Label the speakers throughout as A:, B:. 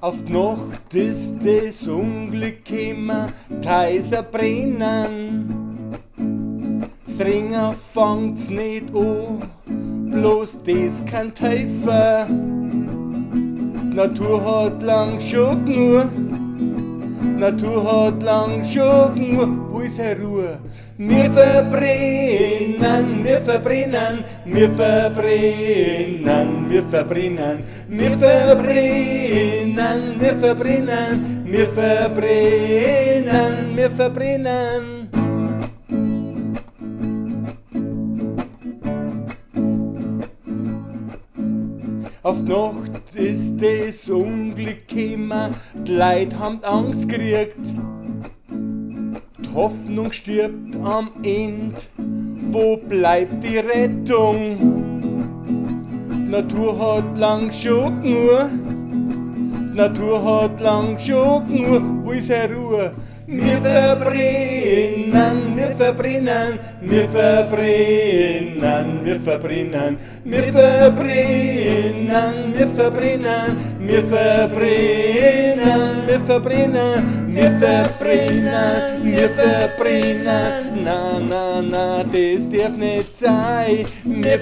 A: Auf die Nacht ist das Unglück gekommen, die Häuser brennen. Das Ringen fangt's nicht an, bloß das kann helfen. Die Natur hat lang schon genug, Natur hat lang schon genug, wo ist Ruhe? Wir verbrennen, wir verbrennen, wir verbrennen, wir verbrennen, wir verbrennen, wir verbrennen, wir verbrennen, wir verbrennen. Auf die Nacht ist das Unglück gekommen, die Leute haben Angst gekriegt. Die Hoffnung stirbt am Ende, wo bleibt die Rettung? Die Natur hat lang schon genug, die Natur hat lang schon genug, wo ist Ruhe? Wir verbrennen, wir verbrennen, wir verbrennen, wir verbrennen, wir verbrennen, wir verbrennen, wir verbrennen, wir verbrennen, wir verbrennen, wir verbrennen, na na na, das darf nicht sein. Wir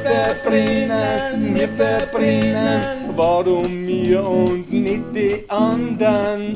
A: verbrennen, warum wir und nicht die anderen?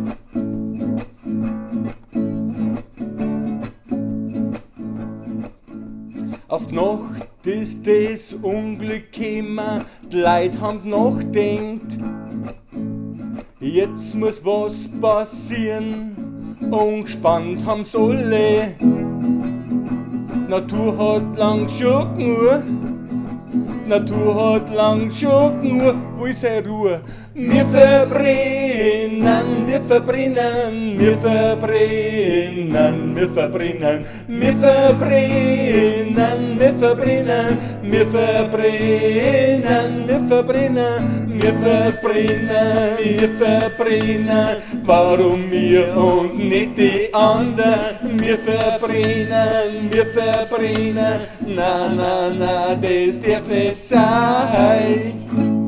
A: Auf die Nacht ist das Unglück gekommen, die Leute haben nachgedacht. Jetzt muss was passieren, und gespannt haben's alle. Die Natur hat lang schon genug, die Natur hat lang schon genug, wo ist Ruhe? Wir verbrennen, wir verbrennen, wir verbrennen, wir verbrennen, wir verbrennen, wir verbrennen, wir verbrennen, wir verbrennen, wir verbrennen, wir verbrennen, warum wir und nicht die anderen? Wir verbrennen, na na na, das darf nicht sein.